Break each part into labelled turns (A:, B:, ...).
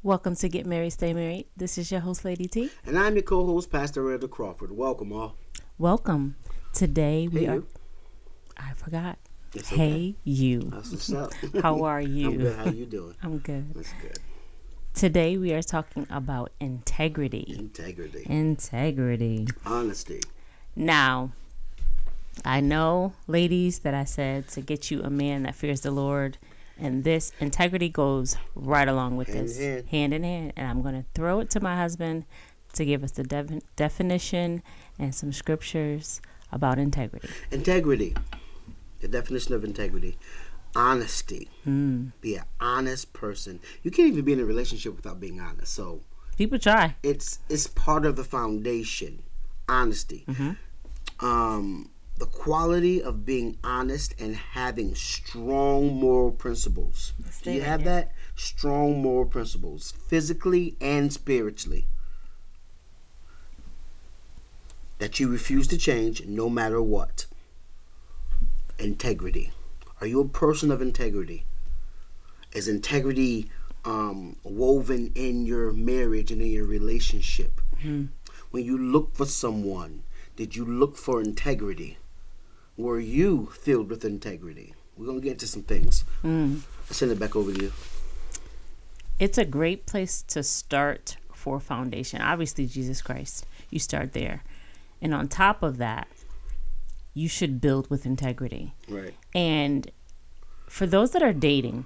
A: Welcome to Get Married, Stay Married. This is your host, Lady T.
B: And I'm your co-host, Pastor Randall Crawford. Welcome, all.
A: Welcome. Today we are...
B: You.
A: I forgot.
B: It's okay.
A: Hey, you.
B: That's what's up.
A: How are you?
B: I'm good. How you doing?
A: I'm good.
B: That's good.
A: Today we are talking about integrity. Integrity.
B: Honesty.
A: Now, I know, ladies, that I said to get you a man that fears the Lord. And this integrity goes right along with hand in hand. And I'm going to throw it to my husband to give us the definition and some scriptures about integrity.
B: Integrity. The definition of integrity. Honesty. Be an honest person. You can't even be in a relationship without being honest. So
A: people try.
B: It's part of the foundation. Honesty. The quality of being honest and having strong moral principles. Do you have that? Strong moral principles, physically and spiritually. That you refuse to change no matter what. Integrity. Are you a person of integrity? Is integrity woven in your marriage and in your relationship? When you look for someone, did you look for integrity? Were you filled with integrity? We're going to get into some things. I'll send it back over to you.
A: It's a great place to start for foundation. Obviously, Jesus Christ. You start there. And on top of that, you should build with integrity.
B: Right.
A: And for those that are dating,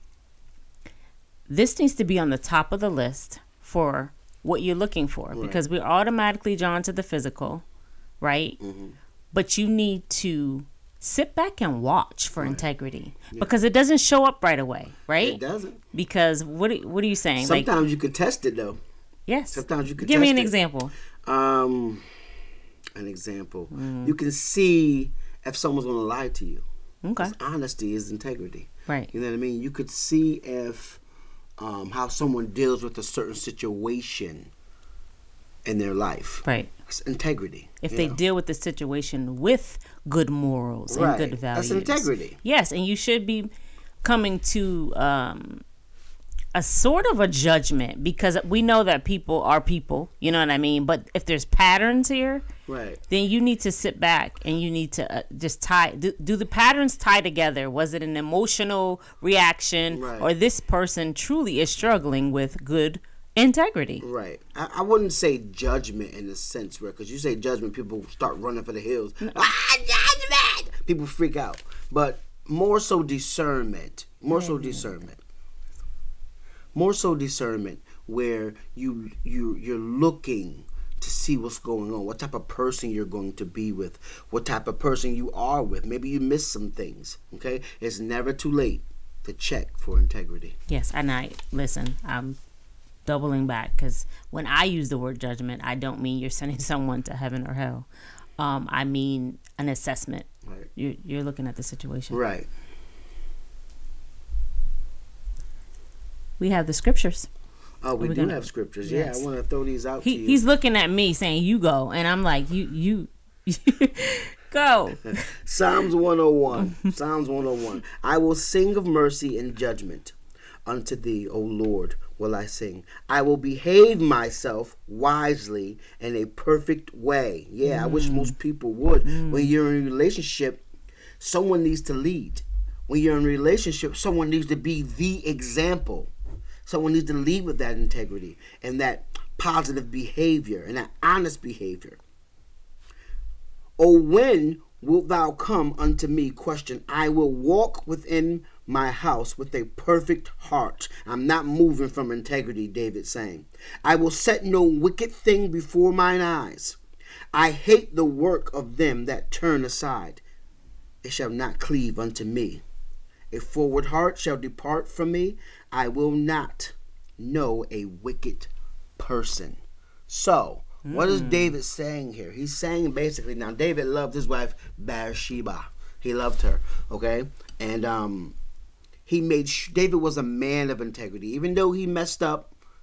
A: this needs to be on the top of the list for what you're looking for. Right. Because we're automatically drawn to the physical, right? But you need to sit back and watch for integrity because it doesn't show up right away, right?
B: It doesn't.
A: Because what are you saying?
B: Sometimes you can test it, though.
A: Yes.
B: Sometimes you can
A: Give
B: test
A: me an
B: it.
A: example.
B: An example. You can see if someone's going to lie to you.
A: Okay.
B: Honesty is integrity.
A: Right.
B: You know what I mean? You could see if how someone deals with a certain situation in their life.
A: Right.
B: It's integrity.
A: If they deal with the situation with good morals and good values.
B: That's integrity.
A: Yes, and you should be coming to a sort of a judgment because we know that people are people, you know what I mean? But if there's patterns here, then you need to sit back and you need to just do the patterns tie together? Was it an emotional reaction or this person truly is struggling with good integrity?
B: Right. I wouldn't say judgment in the sense where, because you say judgment, people start running for the hills. Judgment! People freak out. But more so discernment. More so discernment where you're looking to see what's going on, what type of person you're going to be with, what type of person you are with. Maybe you missed some things. Okay? It's never too late to check for integrity.
A: Yes, and I'm doubling back because when I use the word judgment, I don't mean you're sending someone to heaven or hell. I mean an assessment.
B: Right.
A: You're looking at the situation.
B: Right.
A: We have the scriptures.
B: Oh, we do have scriptures. Yes. Yeah, I want to throw these out to you.
A: He's looking at me saying, "You go," and I'm like, "You go."
B: Psalms 101. Psalms 101. I will sing of mercy and judgment. Unto thee, O Lord, will I sing. I will behave myself wisely in a perfect way. Yeah, I wish most people would. When you're in a relationship, someone needs to lead. When you're in a relationship, someone needs to be the example. Someone needs to lead with that integrity and that positive behavior and that honest behavior. O when wilt thou come unto me? Question. I will walk within my house with a perfect heart. I'm not moving from integrity, David saying. I will set no wicked thing before mine eyes. I hate the work of them that turn aside. It shall not cleave unto me. A forward heart shall depart from me. I will not know a wicked person. So, what is David saying here? He's saying basically, now David loved his wife Bathsheba. He loved her, okay? And David was a man of integrity. Even though he messed up,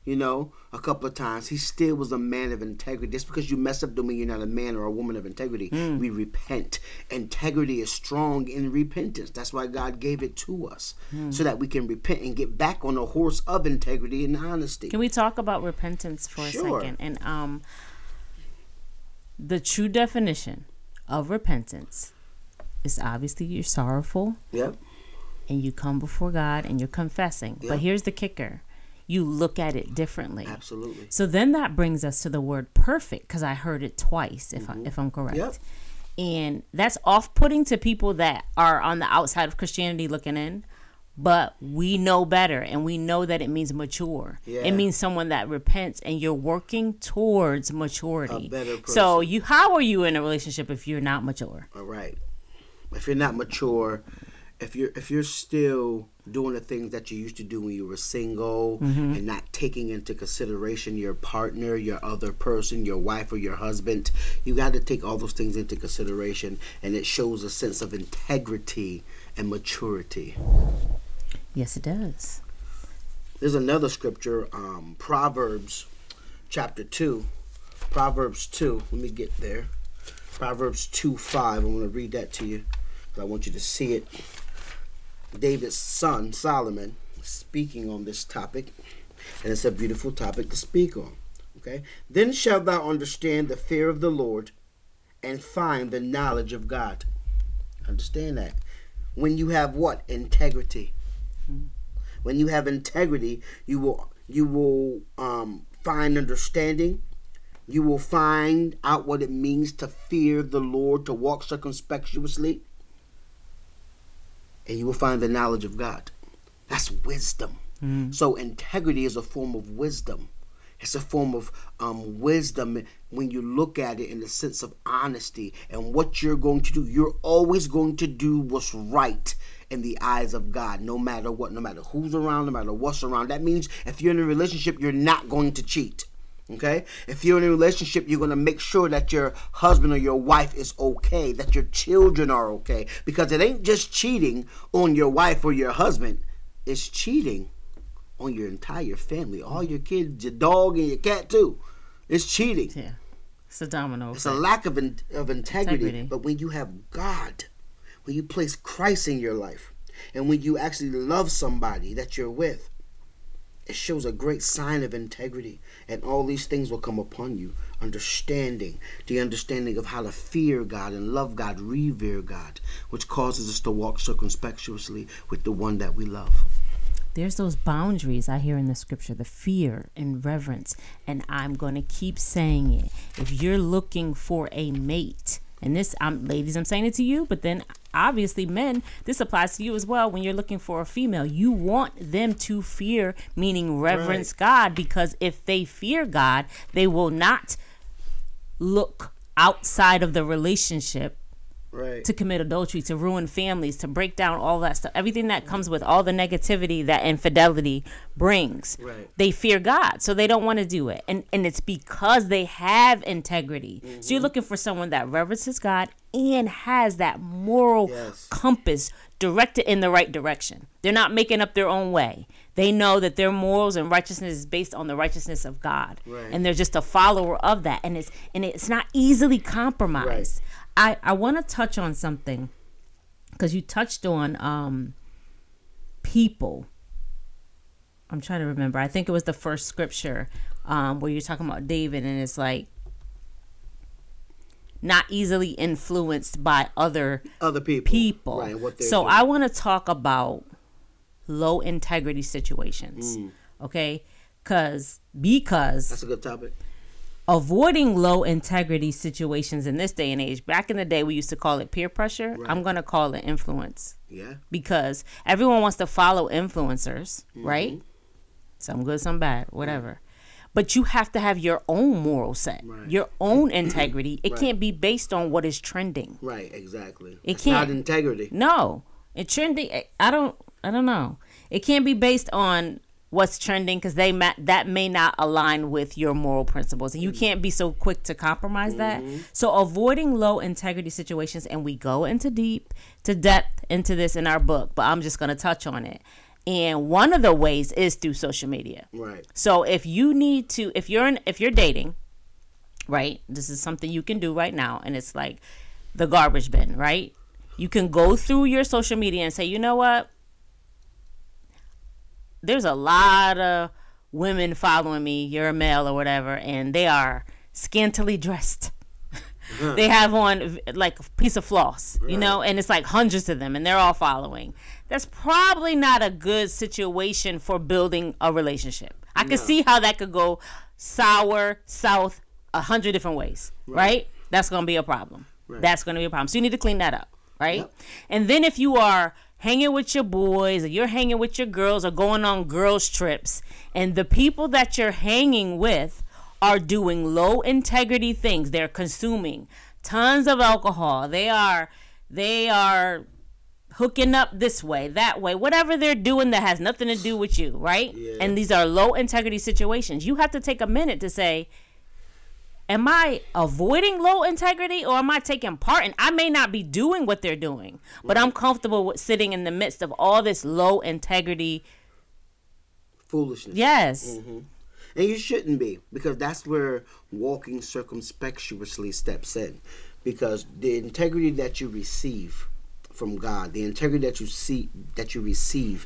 B: a couple of times, he still was a man of integrity. Just because you mess up don't mean you're not a man or a woman of integrity. We repent. Integrity is strong in repentance. That's why God gave it to us, so that we can repent and get back on the horse of integrity and honesty.
A: Can we talk about repentance for a second? And the true definition of repentance is obviously you're sorrowful.
B: Yep.
A: And you come before God and you're confessing. Yep. But here's the kicker. You look at it differently.
B: Absolutely.
A: So then that brings us to the word perfect, because I heard it twice, if I'm correct.
B: Yep.
A: And that's off-putting to people that are on the outside of Christianity looking in. But we know better, and we know that it means mature. Yeah. It means someone that repents, and you're working towards maturity.
B: A better person.
A: So how are you in a relationship if you're not mature?
B: All right. If you're not mature, if you're still doing the things that you used to do when you were single, and not taking into consideration your partner, your other person, your wife or your husband, you got to take all those things into consideration, and it shows a sense of integrity and maturity.
A: Yes, it does.
B: There's another scripture, Proverbs chapter 2. Proverbs 2. Let me get there. Proverbs 2:5. I'm going to read that to you. I want you to see it. David's son, Solomon, speaking on this topic. And it's a beautiful topic to speak on. Okay? Then shalt thou understand the fear of the Lord and find the knowledge of God. Understand that. When you have what? Integrity. When you have integrity, you will find understanding. You will find out what it means to fear the Lord, to walk circumspectly. And you will find the knowledge of God. That's wisdom. So integrity is a form of wisdom. It's a form of wisdom when you look at it in the sense of honesty and what you're going to do. You're always going to do what's right in the eyes of God, no matter what, no matter who's around, no matter what's around. That means if you're in a relationship, you're not going to cheat. Okay? If you're in a relationship, you're going to make sure that your husband or your wife is okay, that your children are okay. Because it ain't just cheating on your wife or your husband. It's cheating on your entire family. All your kids, your dog, and your cat too. It's cheating.
A: Yeah. It's a domino effect.
B: It's a lack of integrity. But when you have God, when you place Christ in your life, and when you actually love somebody that you're with, it shows a great sign of integrity. And all these things will come upon you. The understanding of how to fear God and love God, revere God, which causes us to walk circumspectly with the one that we love.
A: There's those boundaries I hear in the scripture, the fear and reverence. And I'm going to keep saying it. If you're looking for a mate, and this, ladies, I'm saying it to you, but then obviously men, this applies to you as well. When you're looking for a female, you want them to fear, meaning reverence God, because if they fear God, they will not look outside of the relationship to commit adultery, to ruin families, to break down all that stuff, everything that comes with all the negativity that infidelity brings. They fear God, so they don't want to do it, and it's because they have integrity. So you're looking for someone that reverences God and has that moral compass directed in the right direction. They're not making up their own way. They know that their morals and righteousness is based on the righteousness of God, and they're just a follower of that, and it's not easily compromised. I want to touch on something, because you touched on people. I'm trying to remember. I think it was the first scripture where you're talking about David, and it's like not easily influenced by other people. Right, what they're doing. I want to talk about low integrity situations. Okay? Because
B: that's a good topic.
A: Avoiding low integrity situations in this day and age. Back in the day, we used to call it peer pressure. I'm going to call it influence. Yeah. Because everyone wants to follow influencers, right? Some good, some bad, whatever. But you have to have your own moral set, your own integrity. It can't be based on what is trending. Right, exactly. It's not integrity. No. It's trending. I don't know. It can't be based on what's trending, because that may not align with your moral principles, and you can't be so quick to compromise that. So avoiding low integrity situations, and we go into depth into this in our book, but I'm just going to touch on it. And one of the ways is through social media.
B: Right.
A: So if you're dating, right? This is something you can do right now, and it's like the garbage bin, right? You can go through your social media and say, you know what? There's a lot of women following me. You're a male or whatever, and they are scantily dressed. They have on like a piece of floss, you know, and it's like hundreds of them, and they're all following. That's probably not a good situation for building a relationship. I can see how that could go sour, south, 100 different ways, right? That's going to be a problem. That's going to be a problem. So you need to clean that up, right? Yep. And then if you are hanging with your boys, or you're hanging with your girls, or going on girls trips, and the people that you're hanging with are doing low integrity things. They're consuming tons of alcohol. They are hooking up this way, that way, whatever they're doing that has nothing to do with you, right? Yeah. And these are low integrity situations. You have to take a minute to say, am I avoiding low integrity, or am I taking part in? I may not be doing what they're doing, but I'm comfortable with sitting in the midst of all this low integrity
B: foolishness.
A: Yes.
B: Mm-hmm. And you shouldn't be, because that's where walking circumspectuously steps in. Because the integrity that you receive from God, the integrity that you receive,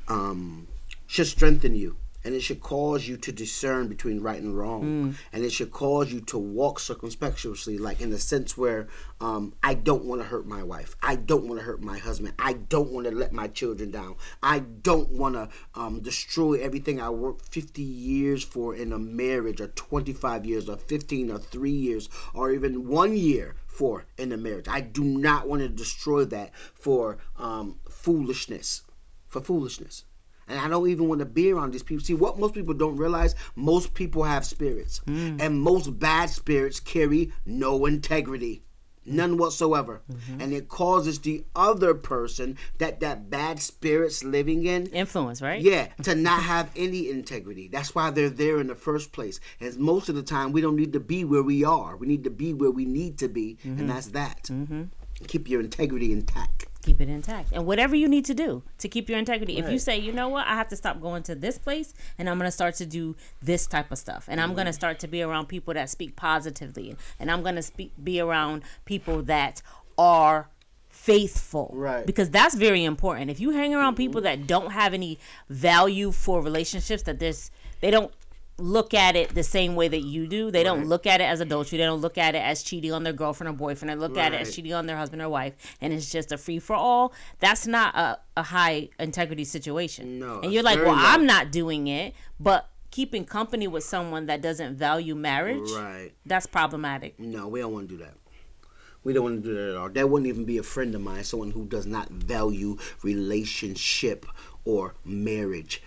B: should strengthen you. And it should cause you to discern between right and wrong. And it should cause you to walk circumspectuously, like in the sense where I don't want to hurt my wife. I don't want to hurt my husband. I don't want to let my children down. I don't want to destroy everything I worked 50 years for in a marriage, or 25 years, or 15, or 3 years, or even 1 year for in a marriage. I do not want to destroy that for foolishness. For foolishness. And I don't even want to be around these people. See, what most people don't realize, most people have spirits. And most bad spirits carry no integrity. None whatsoever. And it causes the other person that bad spirit's living in.
A: Influence, right?
B: Yeah, to not have any integrity. That's why they're there in the first place. And most of the time, we don't need to be where we are. We need to be where we need to be. And that's that. Keep your integrity intact.
A: Keep it intact. And whatever you need to do to keep your integrity. Right. If you say, you know what, I have to stop going to this place, and I'm going to start to do this type of stuff. And I'm going to start to be around people that speak positively. And I'm going to be around people that are faithful. Right. Because that's very important. If you hang around people that don't have any value for relationships, that they don't look at it the same way that you do. They don't look at it as adultery. They don't look at it as cheating on their girlfriend or boyfriend. They look at it as cheating on their husband or wife, and it's just a free-for-all. That's not a high integrity situation. No. And you're like, well, I'm not doing it, but keeping company with someone that doesn't value marriage, that's problematic.
B: No, we don't want to do that. We don't want to do that at all. That wouldn't even be a friend of mine, someone who does not value relationship or marriage.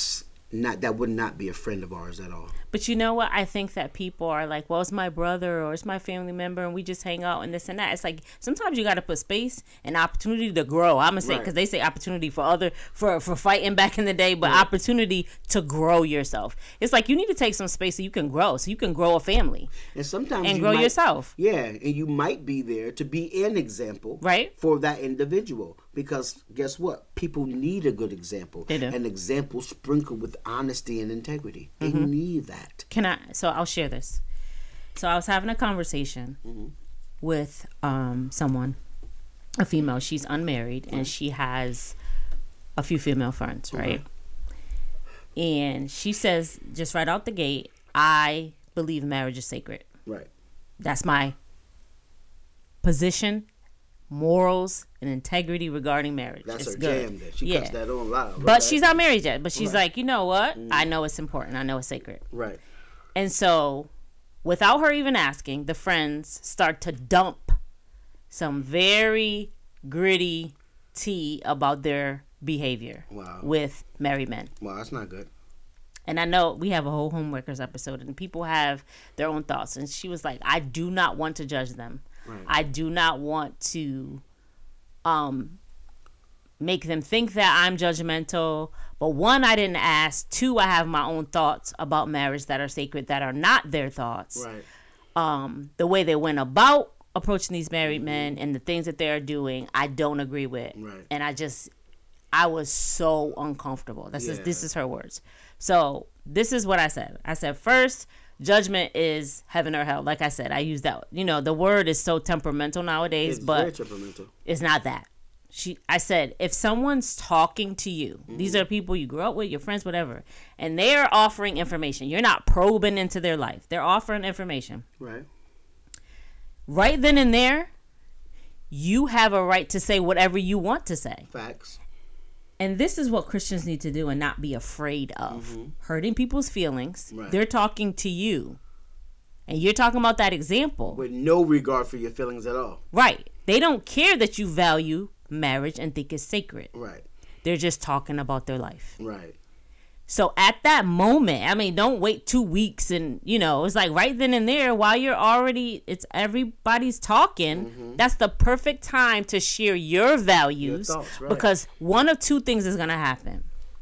B: That would not be a friend of ours at all.
A: But you know what? I think that people are like, well, it's my brother or it's my family member, and we just hang out and this and that. It's like sometimes you got to put space and opportunity to grow. I'm gonna say, because they say opportunity for fighting back in the day, but opportunity to grow yourself. It's like you need to take some space so you can grow a family,
B: and sometimes
A: grow yourself.
B: Yeah, and you might be there to be an example, for that individual. Because guess what? People need a good example.
A: They do.
B: An example sprinkled with honesty and integrity. They need that.
A: So I'll share this. So I was having a conversation with someone, a female. She's unmarried, and she has a few female friends, right? And she says, just right out the gate, I believe marriage is sacred.
B: Right.
A: That's my position, morals, and integrity regarding marriage.
B: That's her jam. She cuts that on loud.
A: But she's not married yet. But she's like, you know what? I know it's important. I know it's sacred.
B: Right.
A: And so, without her even asking, the friends start to dump some very gritty tea about their behavior with married men.
B: Wow, that's not good.
A: And I know we have a whole Homewreckers episode, and people have their own thoughts. And she was like, I do not want to judge them. Right. I do not want to make them think that I'm judgmental. But one, I didn't ask. Two, I have my own thoughts about marriage that are sacred, that are not their thoughts. Right. The way they went about approaching these married men and the things that they're doing, I don't agree with. Right. And I was so uncomfortable. This is her words. So this is what I said. I said, first, judgment is heaven or hell. Like I said, I use that. The word is so temperamental nowadays, but
B: very temperamental.
A: It's not that. I said, if someone's talking to you, these are people you grew up with, your friends, whatever, and they are offering information. You're not probing into their life. They're offering information.
B: Right.
A: Right then and there, you have a right to say whatever you want to say.
B: Facts.
A: And this is what Christians need to do and not be afraid of. Hurting people's feelings.
B: Right.
A: They're talking to you. And you're talking about that example.
B: With no regard for your feelings at all.
A: Right. They don't care that you value marriage and think it's sacred.
B: Right.
A: They're just talking about their life.
B: Right.
A: So at that moment, don't wait 2 weeks and, it's like right then and there while you're already, everybody's talking. That's the perfect time to share your values.
B: Your thoughts, right.
A: Because one of two things is going to happen.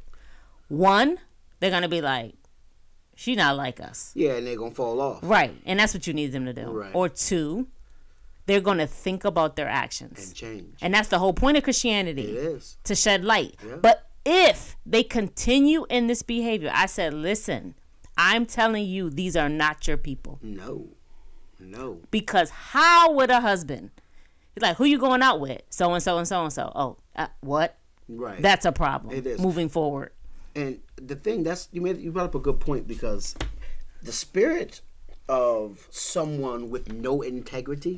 A: One, they're going to be like, she not like us.
B: Yeah, and they're going to fall off.
A: Right. And that's what you need them to do.
B: Right.
A: Or two, they're going to think about their actions.
B: And change.
A: And that's the whole point of Christianity.
B: It is.
A: To shed light.
B: Yeah.
A: But if they continue in this behavior, I said, listen, I'm telling you, these are not your people.
B: No.
A: Because how would a husband, he's like, who you going out with? So-and-so and so-and-so. Oh, what?
B: Right.
A: That's a problem.
B: It is.
A: Moving forward.
B: And the thing, you brought up a good point, because the spirit of someone with no integrity,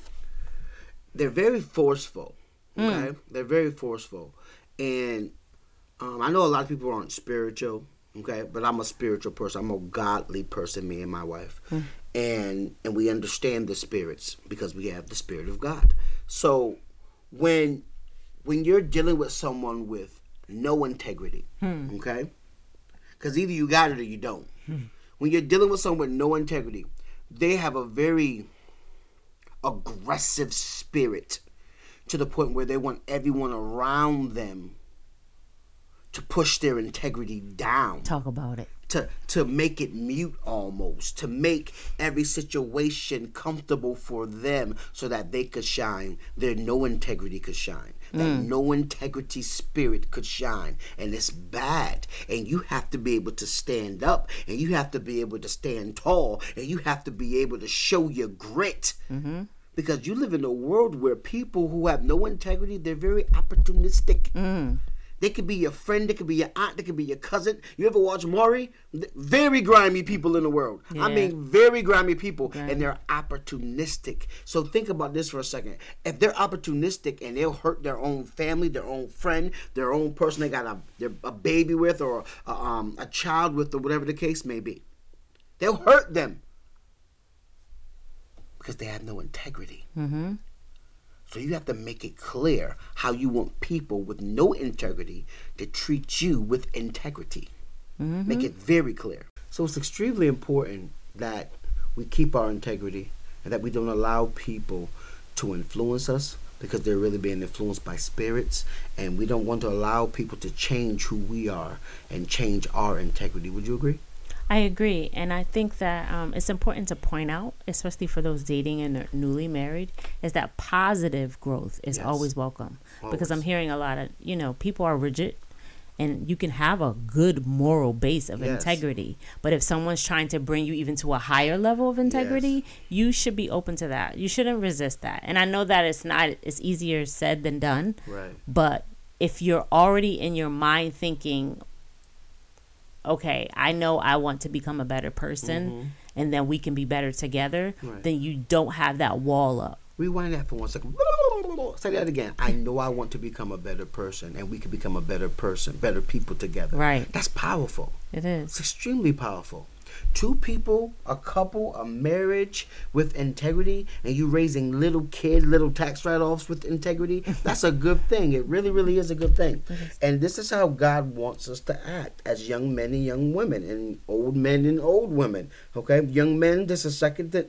B: they're very forceful. Okay? They're very forceful. And I know a lot of people aren't spiritual, okay, but I'm a spiritual person. I'm a godly person, me and my wife. And we understand the spirits because we have the Spirit of God. So when you're dealing with someone with no integrity, okay, because either you got it or you don't. When you're dealing with someone with no integrity, they have a very aggressive spirit to the point where they want everyone around them to push their integrity down.
A: Talk about it.
B: To make it mute almost. To make every situation comfortable for them so that they could shine. Their no integrity could shine. That no integrity spirit could shine. And it's bad. And you have to be able to stand up. And you have to be able to stand tall. And you have to be able to show your grit. Because you live in a world where people who have no integrity, they're very opportunistic. They could be your friend, they could be your aunt, they could be your cousin. You ever watch Maury? Very grimy people in the world. Yeah. I mean, very grimy people, and they're opportunistic. So think about this for a second. If they're opportunistic and they'll hurt their own family, their own friend, their own person they got a baby with or a child with or whatever the case may be, they'll hurt them because they have no integrity. So you have to make it clear how you want people with no integrity to treat you with integrity. Make it very clear. So it's extremely important that we keep our integrity and that we don't allow people to influence us, because they're really being influenced by spirits, and we don't want to allow people to change who we are and change our integrity. Would you agree?
A: I agree, and I think that it's important to point out, especially for those dating and newly married, is that positive growth is always welcome. Always. Because I'm hearing a lot of, people are rigid, and you can have a good moral base of integrity. But if someone's trying to bring you even to a higher level of integrity, you should be open to that. You shouldn't resist that. And I know that it's easier said than done.
B: Right.
A: But if you're already in your mind thinking, okay, I know I want to become a better person, and then we can be better together, then you don't have that wall up.
B: Rewind that for 1 second. Say that again. I know I want to become a better person, and we can become a better person, better people together.
A: Right.
B: That's powerful.
A: It is.
B: It's extremely powerful. Two people, a couple, a marriage with integrity, and you raising little kids, little tax write-offs with integrity, that's a good thing. It really, really is a good thing. And this is how God wants us to act as young men and young women, and old men and old women. Okay? Young men, this is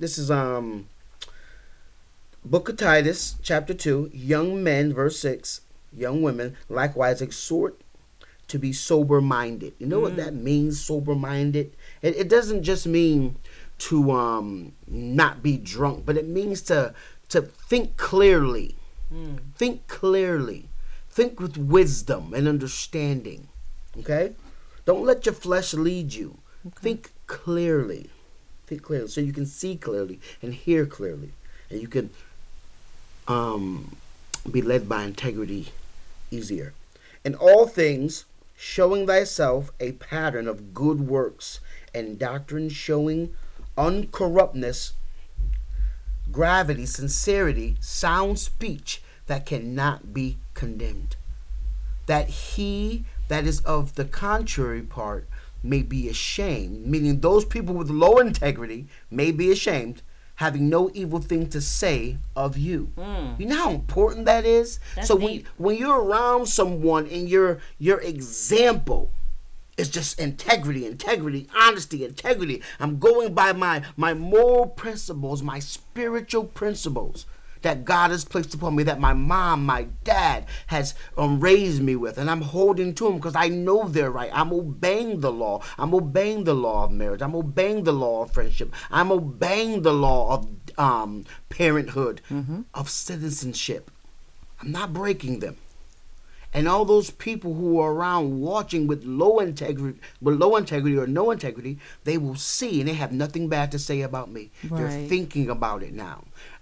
B: Book of Titus, chapter 2, young men, verse 6, young women, likewise exhort to be sober-minded. You know what that means, sober-minded? It doesn't just mean to not be drunk, but it means to think clearly. Think clearly. Think with wisdom and understanding. Okay? Don't let your flesh lead you. Okay. Think clearly. Think clearly so you can see clearly and hear clearly. And you can be led by integrity easier. In all things, showing thyself a pattern of good works and doctrine, showing uncorruptness, gravity, sincerity, sound speech that cannot be condemned, that he that is of the contrary part may be ashamed, meaning those people with low integrity may be ashamed, having no evil thing to say of you. You know how important that is? That's so when you're around someone and your example is just integrity, honesty, integrity. I'm going by my moral principles, my spiritual principles that God has placed upon me, that my mom, my dad has raised me with, and I'm holding to them because I know they're right. I'm obeying the law. I'm obeying the law of marriage. I'm obeying the law of friendship. I'm obeying the law of parenthood, of citizenship. I'm not breaking them. And all those people who are around watching with low integrity or no integrity, they will see and they have nothing bad to say about me. Right. They're thinking about it now.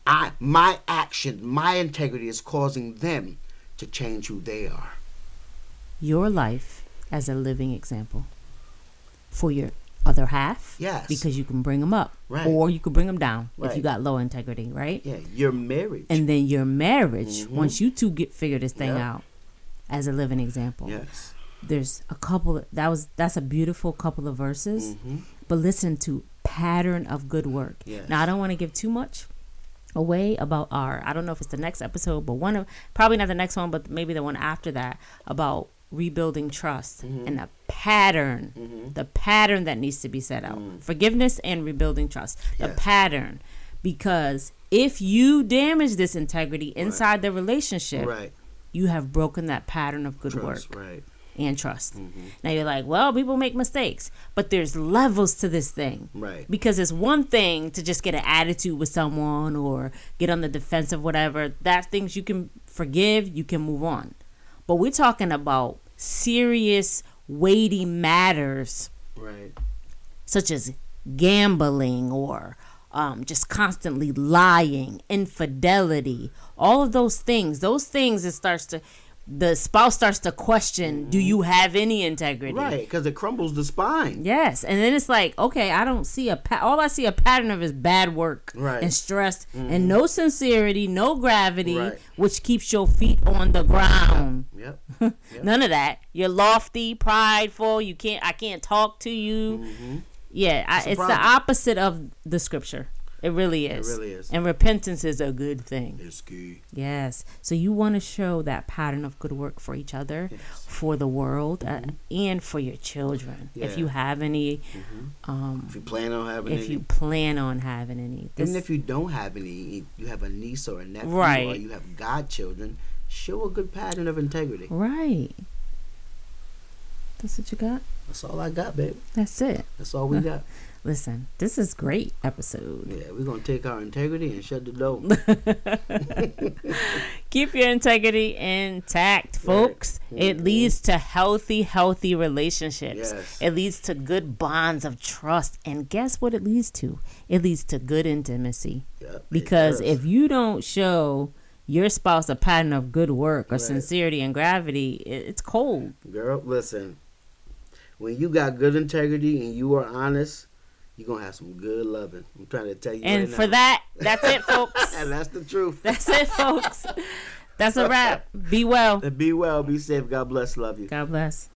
B: My action, my integrity is causing them to change who they are.
A: Your life as a living example for your other half.
B: Yes.
A: Because you can bring them up.
B: Right.
A: Or you can bring them down if you got low integrity, right?
B: Yeah, your marriage.
A: And then your marriage, once you two figure this thing out as a living example.
B: Yes.
A: There's a couple, that's a beautiful couple of verses. But listen to pattern of good work.
B: Yes.
A: Now, I don't want to give too much away about I don't know if it's the next episode, but probably not the next one, but maybe the one after that, about rebuilding trust and the pattern that needs to be set out. Forgiveness and rebuilding trust. The pattern. Because if you damage this integrity inside the relationship, you have broken that pattern of good work.
B: Right.
A: And trust. Now you're like, well, people make mistakes, but there's levels to this thing.
B: Right.
A: Because it's one thing to just get an attitude with someone or get on the defensive, whatever. That's things you can forgive, you can move on. But we're talking about serious, weighty matters.
B: Right.
A: Such as gambling or just constantly lying, infidelity, all of those things. The spouse starts to question, do you have any integrity?
B: Right, because it crumbles the spine.
A: Yes, and then it's like, okay, I don't see all I see a pattern of is bad work and stress and no sincerity, no gravity, which keeps your feet on the ground.
B: Yep.
A: None of that. You're lofty, prideful. I can't talk to you. Yeah, it's the opposite of the scripture. It really is.
B: It really is.
A: And repentance is a good thing.
B: It's key.
A: Yes. So you want to show that pattern of good work for each other, for the world, and for your children. Yeah. If you have any.
B: If you plan on having any.
A: If you plan on having any.
B: Even if you don't have any, you have a niece or a nephew, or you have godchildren, show a good pattern of integrity.
A: Right. That's what you got?
B: That's all I got, baby.
A: That's it.
B: That's all we got.
A: Listen, this is great episode.
B: Yeah, we're going to take our integrity and shut the door.
A: Keep your integrity intact, folks. Right. It leads to healthy relationships.
B: Yes.
A: It leads to good bonds of trust. And guess what it leads to? It leads to good intimacy. Yep, because if you don't show your spouse a pattern of good work or sincerity and gravity, it's cold.
B: Girl, listen. When you got good integrity and you are honest, you're going to have some good loving. I'm trying to tell you
A: and right for now. That's it, folks.
B: And that's the truth.
A: That's it, folks. That's a wrap. Be well.
B: Be well. Be safe. God bless. Love you.
A: God bless.